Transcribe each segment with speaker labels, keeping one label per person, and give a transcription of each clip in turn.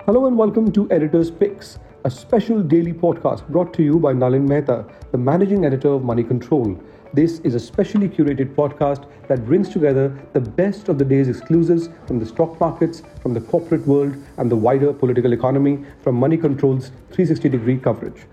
Speaker 1: Hello and welcome to Editor's Picks, a special daily podcast brought to you by Nalin Mehta, the managing editor of Money Control. This is a specially curated podcast that brings together the best of the day's exclusives from the stock markets, from the corporate world, and the wider political economy from Money Control's 360-degree coverage.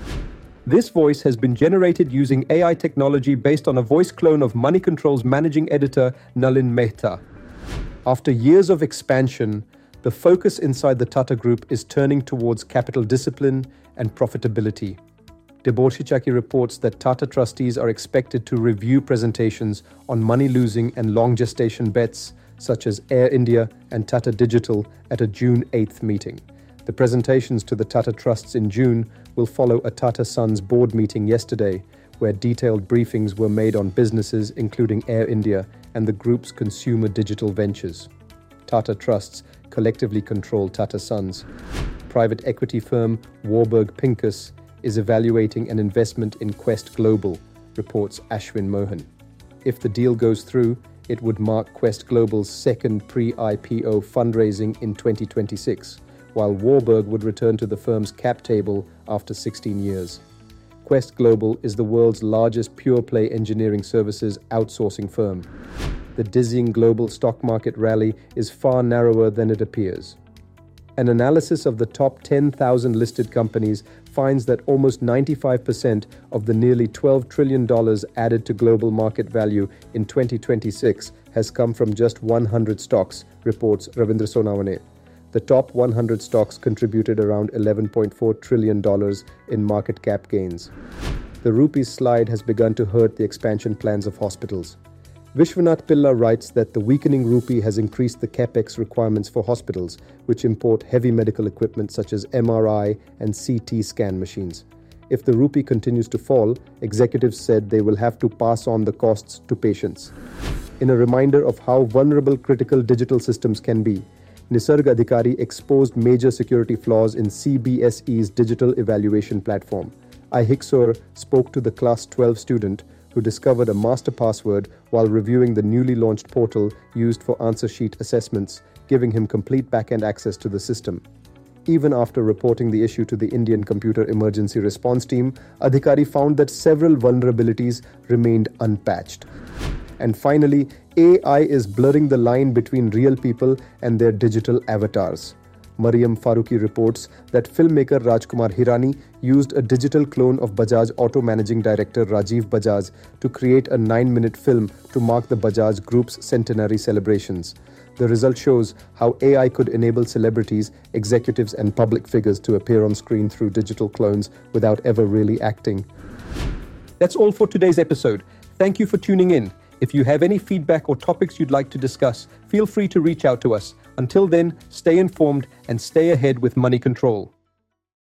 Speaker 1: This voice has been generated using AI technology based on a voice clone of Money Control's managing editor, Nalin Mehta. After years of expansion, the focus inside the Tata Group is turning towards capital discipline and profitability. Debashis Chakki reports that Tata trustees are expected to review presentations on money-losing and long-gestation bets such as Air India and Tata Digital at a June 8th meeting. The presentations to the Tata trusts in June will follow a Tata Sons board meeting yesterday, where detailed briefings were made on businesses including Air India and the group's consumer digital ventures. Tata trusts collectively control Tata Sons. Private equity firm Warburg Pincus is evaluating an investment in Quest Global, reports Ashwin Mohan. If the deal goes through, it would mark Quest Global's second pre-IPO fundraising in 2026, while Warburg would return to the firm's cap table after 16 years. Quest Global is the world's largest pure-play engineering services outsourcing firm. The dizzying global stock market rally is far narrower than it appears. An analysis of the top 10,000 listed companies finds that almost 95% of the nearly $12 trillion added to global market value in 2026 has come from just 100 stocks, reports Ravindra Sonawane. The top 100 stocks contributed around $11.4 trillion in market cap gains. The rupee's slide has begun to hurt the expansion plans of hospitals. Vishwanath Pilla writes that the weakening rupee has increased the capex requirements for hospitals, which import heavy medical equipment such as MRI and CT scan machines. If the rupee continues to fall, executives said they will have to pass on the costs to patients. In a reminder of how vulnerable critical digital systems can be, Nisarg Adhikari exposed major security flaws in CBSE's digital evaluation platform. Ihixor spoke to the Class 12 student who discovered a master password while reviewing the newly launched portal used for answer sheet assessments, giving him complete back-end access to the system. Even after reporting the issue to the Indian Computer Emergency Response Team, Adhikari found that several vulnerabilities remained unpatched. And finally, AI is blurring the line between real people and their digital avatars. Mariam Faruqi reports that filmmaker Rajkumar Hirani used a digital clone of Bajaj Auto Managing Director Rajiv Bajaj to create a 9-minute film to mark the Bajaj Group's centenary celebrations. The result shows how AI could enable celebrities, executives and public figures to appear on screen through digital clones without ever really acting. That's all for today's episode. Thank you for tuning in. If you have any feedback or topics you'd like to discuss, feel free to reach out to us. Until then, stay informed and stay ahead with Money Control.